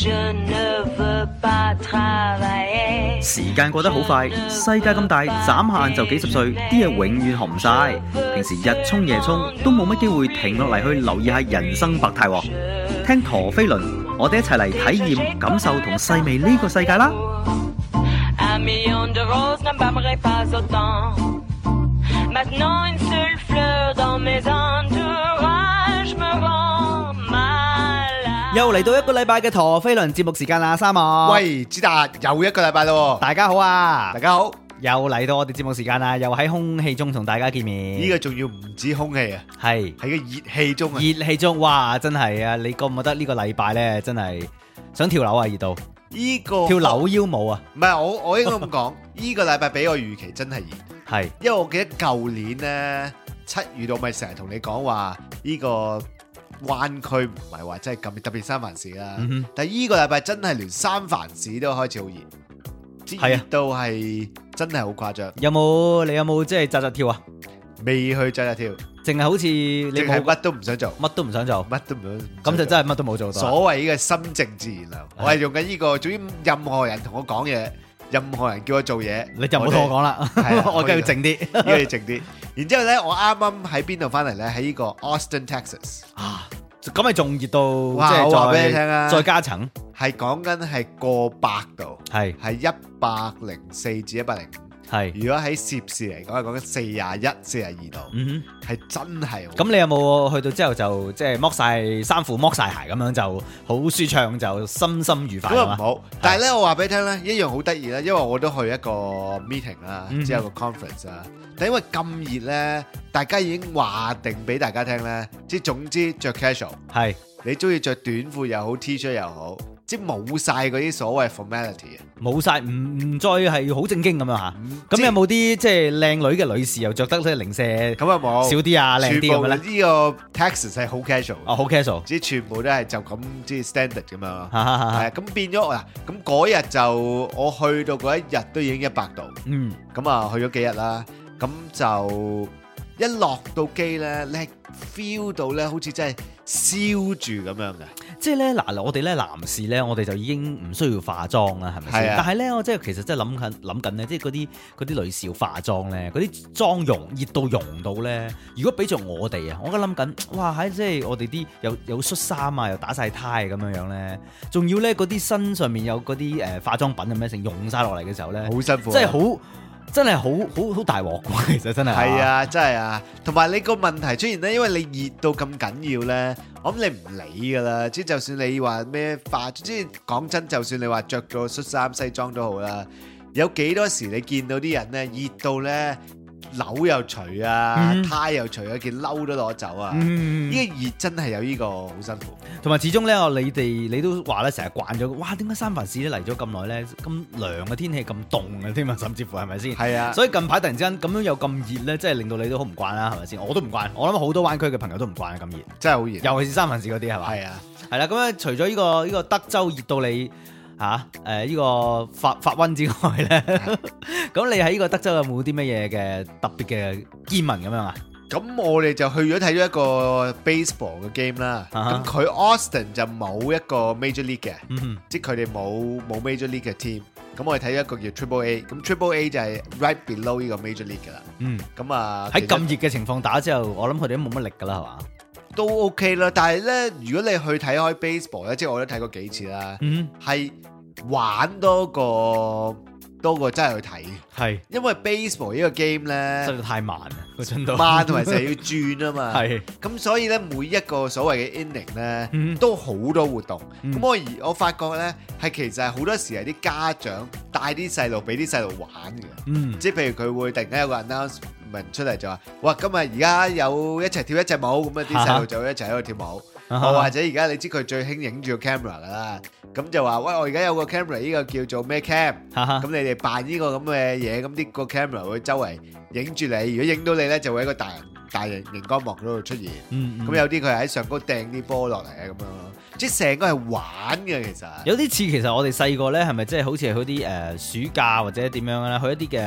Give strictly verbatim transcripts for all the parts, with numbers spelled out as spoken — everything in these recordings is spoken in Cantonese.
時間過得好快，世界咁大，眨下眼就幾十歲，啲嘢永遠學唔晒。平時日衝夜衝，都冇乜機會停落嚟去留意下人生百態。聽陀飛輪，我哋一齊嚟體驗、感受同細味呢個世界啦！又嚟到一個禮拜嘅陀飛輪節目時間啦，三毛。 喂，子達，又一個禮拜咯。 大家好啊！ 大家好， 又嚟到我哋節目時間啦，又喺空氣中同大家見面。 呢個仲要唔止空氣啊，係喺個熱氣中啊！ 熱氣中，哇，真係啊！你覺唔覺得呢個禮拜咧，真係想跳樓啊？熱到呢個跳扭腰舞啊！ 唔係我，我應該咁講，呢個禮拜比我預期真係熱。 係， 因為我記得舊年咧七月度咪成日同你講話呢個灣區唔係話真係咁特別三藩市啦，嗯、但係呢個禮拜真係連三藩市都開始好熱，熱到係真係好誇張。 有冇你有冇即係扎扎跳啊？ 未去扎扎跳， 淨係好似你冇乜都唔想做， 乜都唔想做， 乜都唔想做， 咁就真係乜都冇做到。 所謂呢個心靜自然涼，我係用緊呢個，總之任何人同我講嘢，任何人叫我做嘢， 你就唔好同我講啦，我梗係要靜啲， 應該要靜啲。然之後咧，我啱啱喺邊度翻嚟咧？喺呢個 Austin, Texas 啊，咁咪仲熱到， 哇！ 即係我話俾你聽啊， 再加層， 係講緊係過百度， 係係一百零四至一百零五。係，如果喺攝氏嚟講，係講緊四廿一、四廿二度，嗯哼，係真係。 咁你有冇去到之後就即係剝晒衫褲、剝晒鞋咁樣就好舒暢，就心心愉快啊？ 咁啊唔好，但係咧我話俾你聽咧，一樣好得意啦，因為我都去一個 meeting 啦，之後個 conference 啦，但因為咁熱咧，大家已經話定俾大家聽咧，即係總之着 casual，係你中意着短褲又好 T 恤又好。即係冇晒嗰啲所謂 formality 啊， 冇晒，唔唔再係好正經咁樣嚇。咁有冇啲即係靚女嘅女士又着得即係零舍咁啊冇少啲啊，靚啲咁樣咧？ 呢個 Texas 係好 casual， 哦好 casual， 即係全部都係就咁即係 standard 咁樣。係咁變咗嗱，咁嗰日就我去到嗰一日都已經一百度，嗯，咁啊去咗幾日啦，咁就一落到機咧，你 feel 到咧好似真係燒住咁樣嘅。 即係咧嗱，我哋咧男士咧，我哋就已經唔需要化妝啦，係咪先？但係咧，我即係其實真係諗緊諗緊咧，即係嗰啲嗰啲女士要化妝咧，嗰啲妝容熱到溶到咧。如果俾着我哋啊，我而家諗緊，哇！喺即係我哋啲有有恤衫啊，又打晒呔咁樣樣咧，仲要咧嗰啲身上面有嗰啲誒化妝品咁樣成溶晒落嚟嘅時候咧， 好辛苦， 即係好。真係好好好大鑊㗎，其實真係係啊，真係啊，同埋你個問題出現咧，因為你熱到咁緊要咧，我諗你唔理㗎啦，即係就算你話咩化，即係講真，就算你話着個恤衫西裝都好啦，有幾多時你見到啲人咧熱到咧褸又除啊，呔又除啊，件褸都攞走啊，呢個熱真係有呢個好辛苦。同埋始終咧，你哋你都話咧，成日慣咗，哇！點解三藩市咧嚟咗咁耐咧，咁涼嘅天氣咁凍嘅添啊，甚至乎係咪先？係啊。所以近排突然之間咁樣又咁熱咧，即係令到你都好唔慣啦，係咪先？我都唔慣，我諗好多灣區嘅朋友都唔慣啊，咁熱，真係好熱，尤其是三藩市嗰啲係嘛？係啊。係啦，咁咧除咗呢個呢個德州熱到你嚇誒呢個發發瘟之外咧，咁你喺呢個德州有冇啲乜嘢嘅特別嘅見聞咁樣啊？ 咁我哋就去咗睇咗一個 baseball 嘅 game 啦。咁佢 Austin 就冇一個 major league 嘅，即係佢哋冇冇 major league 嘅 team。咁我哋睇咗一個叫 Triple A。咁 Triple A 就係 right below 呢個 major league 噶啦。嗯。咁啊喺咁熱嘅情況打之後，我諗佢哋都冇乜力噶啦，係嘛？ 都 OK 啦。但係咧，如果你去睇開 baseball 咧，即係我都睇過幾次啦。嗯。係玩多個多過真係去睇。係。因為 baseball 呢個 game 咧，實在太慢啦。慢同埋成日要轉啊嘛，係咁所以咧每一個所謂嘅 inning 咧、嗯、都好多活動，咁、嗯、我而我發覺咧係其實係好多時係啲家長帶啲細路俾啲細路玩嘅，嗯，即係譬如佢會突然間有個 announcement 出嚟就話，哇今日而家有一齊跳一隻舞，咁啊啲細路就會一齊喺度跳舞，啊、或者而家你知佢最興影住個 camera 噶啦，咁就話喂我而家有個 camera 呢個叫做咩 cam，咁、啊、你哋扮呢個咁嘅嘢，咁啲個 camera 會周圍影住你，如果影到你咧，就會喺個大人大型熒光幕嗰度出現。咁、嗯嗯、有啲佢係喺上高掟啲波落嚟啊，咁樣咯。即係成個係玩嘅，其實有啲似其實我哋細個咧，係咪即係好似係嗰啲誒暑假或者點樣咧，去一啲嘅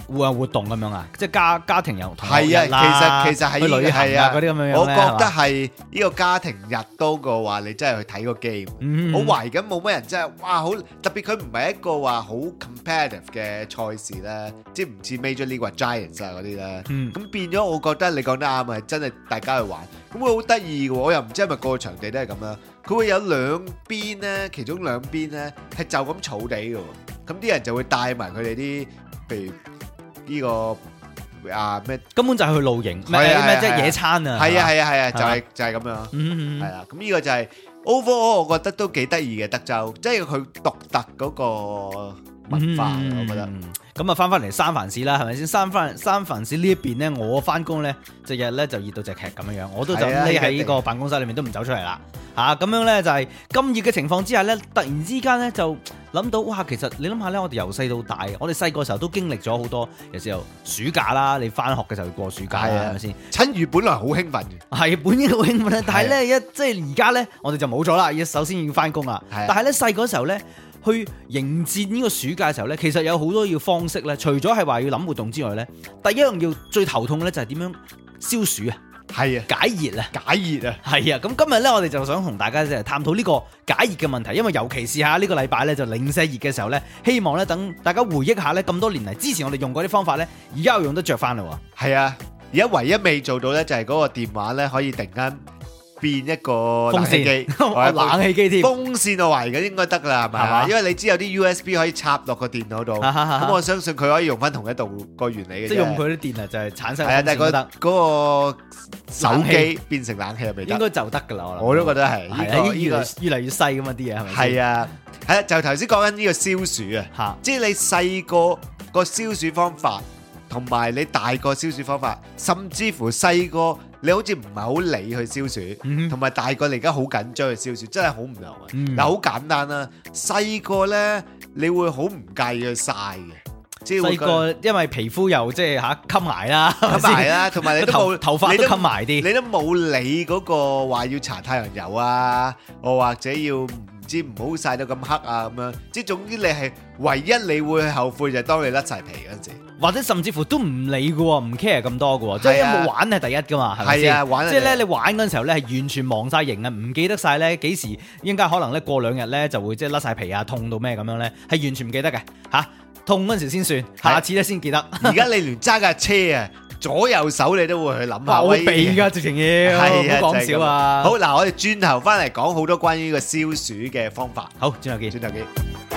活活動咁樣啊，即係家家庭遊同係啊，其實其實係去旅行啊嗰啲咁樣樣， 我覺得係呢個家庭日多過話你真係去睇個 game。我懷緊冇乜人真係哇好特別，佢唔係一個話好 competitive 嘅賽事咧，即係唔似 Major League 或 Giants 啊嗰啲咧。咁變咗，我覺得你講得啱啊，真係大家去玩。咁會好得意嘅，我又唔知係咪個個場地都係咁啦。佢會有兩邊咧，其中兩邊咧係就咁草地嘅，咁啲人就會帶埋佢哋啲，譬如呢個啊咩， 根本就係去露營，咩咩即係野餐啊， 係啊係啊係啊，就係就係咁樣，係啦。咁呢個就係 overall，我覺得都幾得意嘅德州，即係佢獨特嗰個文化，我覺得。 咁啊，翻翻嚟三藩市啦，係咪先？三藩三藩市呢一邊咧，我翻工咧，日日咧就熱到隻劇咁樣樣，我都就匿喺呢個辦公室裏面都唔走出嚟啦。嚇咁樣咧就係咁熱嘅情況之下咧，突然之間咧就諗到哇，其實你諗下咧，我哋由細到大，我哋細個時候都經歷咗好多，有時候暑假啦，你翻學嘅時候過暑假係咪先？ 七月本來好興奮嘅， 係本應好興奮，但係咧一即係而家咧，我哋就冇咗啦。一首先要翻工啦，但係咧細個時候咧，去迎戰呢個暑假嘅時候咧，其實有好多要方式咧，除咗係話要諗活動之外咧，第一樣要最頭痛嘅咧就係點樣消暑啊！ 係啊， 解熱啊， 解熱啊， 係啊！咁今日咧，我哋就想同大家即係探討呢個解熱嘅問題，因為尤其是下呢個禮拜咧就零舍熱嘅時候咧，希望咧等大家回憶下咧咁多年嚟之前我哋用過啲方法咧，而家又用得着翻啦。 係啊，而家唯一未做到咧就係嗰個電話咧可以突然間變一個冷氣機， 冷氣機添， 風扇我懷疑應該得啦，係咪？因為你知有啲 U S B 可以插落個電腦度，咁我相信佢可以用翻同一度個原理嘅。即係用佢啲電啊，就係產生。係啊，但係個嗰個手機變成冷氣係咪得？ 應該就得㗎啦，我諗。 我都覺得係。係啊， 越嚟越嚟越細㗎嘛啲嘢係咪？ 係啊，係啊，就頭先講緊呢個消暑啊，即係你細個個消暑方法，同埋你大個消暑方法，甚至乎細個。你好似唔係好理去消暑，同埋、嗯、大個你而家好緊張去消暑，真係好唔同啊！嗱、嗯，好簡單啦，細個咧你會好唔介意去曬嘅，即係細個因為皮膚又即係嚇襟埋啦， 襟埋啦，同埋你都冇頭髮都襟埋啲， 你都冇理嗰個話要搽太陽油啊，我或者要唔知唔好曬到咁黑啊咁樣，即係總之你係唯一你會後悔就係當你甩晒皮嗰陣時。 或者甚至乎都唔理嘅喎，唔 care 咁多嘅喎，即係有冇玩係第一嘅嘛，係咪先？即係咧，你玩嗰陣時候咧係完全忘晒形啊，唔記得晒咧幾時應該可能咧過兩日咧就會即係甩晒皮啊，痛到咩咁樣咧，係完全唔記得嘅嚇，痛嗰陣時先算，下次咧先記得。 而家你連揸架車啊，左右手你都會去諗下， 我避㗎直情要，唔好講笑啊！ 好嗱，我哋轉頭翻嚟講好多關於呢個消暑嘅方法。 好，轉頭見， 轉頭見。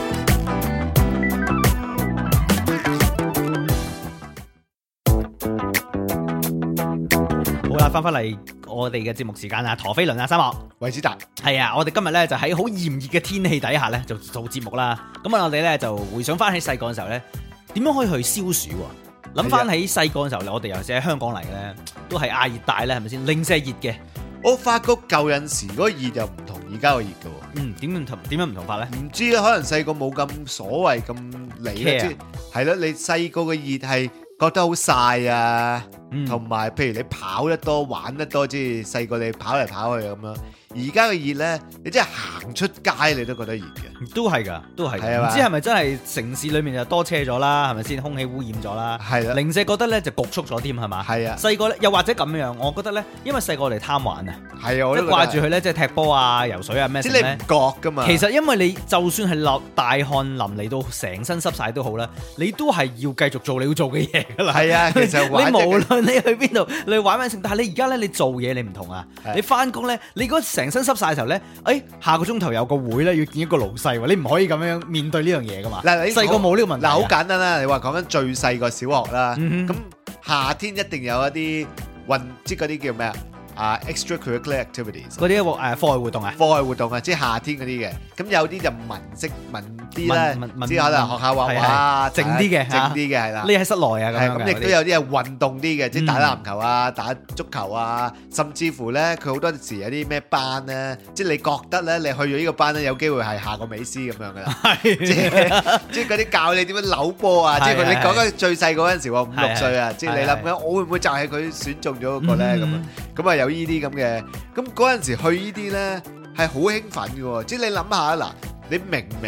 翻返嚟我哋嘅節目時間啊，陀飛輪啊，三樂維斯達係啊，我哋今日咧就喺好炎熱嘅天氣底下咧就做節目啦。咁啊，我哋咧就回想翻起細個嘅時候咧，點樣可以去消暑？諗翻起細個嘅時候，我哋尤其是喺香港嚟嘅咧，都係亞熱帶咧，係咪先？零舍熱嘅。 我發覺舊陣時嗰個熱又唔同而家個熱嘅。 嗯，點唔同？點樣唔同法咧？ 唔知啊，可能細個冇咁所謂咁理啦，即係係咯，你細個嘅熱係覺得好曬啊，同埋、嗯、譬如你跑得多、玩得多，即係細個你跑嚟跑去咁樣。而家嘅熱咧，你真係行出街你都覺得熱嘅， 都係㗎，都係。唔知係咪真係城市裏面就多車咗啦？係咪先？空氣污染咗啦？係啦。零舍覺得咧就焗促咗添，係嘛？係啊。細個咧又或者咁樣，我覺得咧，因為細個我哋貪玩啊， 係啊，我即係掛住佢咧，即係踢波啊、游水啊咩？ 即係你唔覺㗎嘛。 其實因為你就算係落大汗淋嚟到成身濕晒都好啦，你都係要繼續做你要做嘅嘢㗎啦。係啊，其實你無論你去邊度，你玩咩成，但係你而家咧你做嘢你唔同啊，你翻工咧你嗰成身濕晒嘅時候咧，誒下個鐘頭有個會咧，要見一個老細喎，你唔可以咁樣面對呢樣嘢噶嘛。嗱，你細個冇呢個問題。嗱，好簡單啦，你話講緊最細個小學啦，咁夏天一定有一啲運，即係嗰啲叫咩啊？啊 extracurricular activities 嗰啲誒課外活動啊， 課外活動啊，即係夏天嗰啲嘅。咁有啲就文式文啲咧，即係可能學校畫畫， 靜啲嘅， 靜啲嘅係啦。 你喺室內啊咁樣。 咁亦都有啲係運動啲嘅，即係打籃球啊、打足球啊，甚至乎咧佢好多時有啲咩班咧，即係你覺得咧你去咗呢個班咧，有機會係下個美斯咁樣噶啦。係，即係即係嗰啲教你點樣扭波啊，即係你講緊最細嗰陣時喎，五六歲啊，即係你諗緊我會唔會就係佢選中咗嗰個咧咁啊？咁啊有呢啲咁嘅，咁嗰陣時去呢啲咧係好興奮嘅喎，即係你諗下嗱，你明明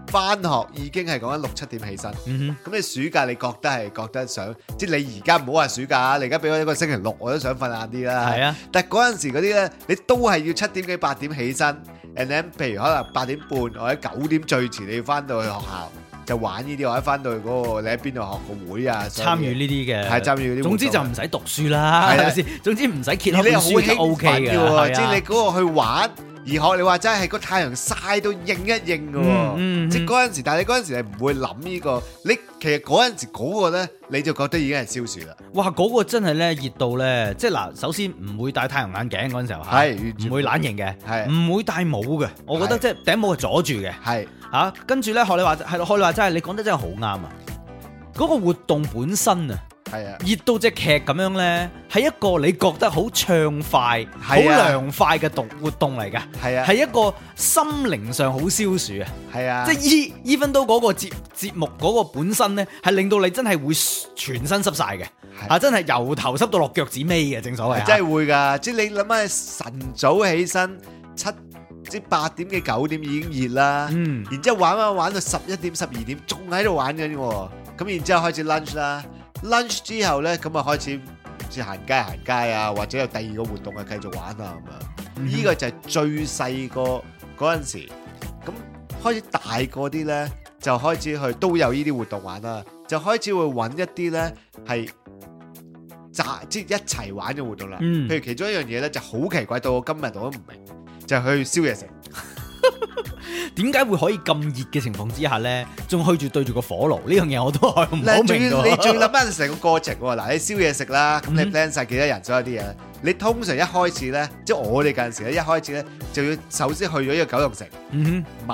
翻學已經係講緊六七點起身。咁、 嗯、 你暑假你覺得係覺得想，即係你而家唔好話暑假，你而家俾我一個星期六我都想瞓晏啲啦。 係啊， 但係嗰陣時嗰啲咧，你都係要七點幾八點起身 ，and then 譬如可能八點半或者九點最遲你要翻到去學校。就玩呢啲，或者翻到去嗰個你喺邊度學個會啊， 參與呢啲嘅， 係參與呢啲。 總之就唔使讀書啦，係咪先？總之唔使揭開本書就 O K 嘅喎。 即係你嗰個去玩，而學你話齋係個太陽曬到應一應嘅喎。即係嗰陣時，但係你嗰陣時係唔會諗呢個。你其實嗰陣時嗰個咧，你就覺得已經係消暑啦。 哇！嗰個真係咧熱到咧，即係嗱，首先唔會戴太陽眼鏡嗰陣時候，係唔會懶型嘅，係唔會戴帽嘅。我覺得即係頂帽係阻住嘅，係。啊，跟住咧學你話係，學你話齋，你講得真係好啱啊！嗰、那個活動本身啊，係啊，熱到隻劇咁樣咧，係一個你覺得好暢快、好涼快嘅動活動嚟㗎，係啊，係一個心靈上好消暑啊，係啊，即係依 even 到嗰個節節目嗰個本身咧，係令到你真係會全身濕晒嘅，啊，真係由頭濕到落腳趾尾嘅，正所謂， 真係會㗎，即係你諗下晨早起身七。即八點幾九點已經熱啦，嗯，然之後玩玩玩到十一點十二點，仲喺度玩緊喎。咁然之後開始 lunch 啦 ，lunch 之後咧，咁啊開始似行街行街啊，或者有第二個活動啊繼續玩啊咁樣。呢、嗯、個就係最細個嗰陣時，咁開始大個啲咧，就開始去都有呢啲活動玩啦，就開始會揾一啲咧係集即一齊玩嘅活動啦。嗯、譬如其中一樣嘢咧就好奇怪，到我今日我都唔明。就去燒嘢食， 點解會可以咁熱嘅情況之下咧，仲去住對住個火爐？呢樣嘢我都係唔好明㗎。 你仲要諗翻成個過程喎。嗱，你燒嘢食啦，咁你 plan 晒幾多人所有啲嘢。你通常一開始咧，即係我哋嗰陣時咧，一開始咧就要首先去咗呢個九龍城，嗯哼，買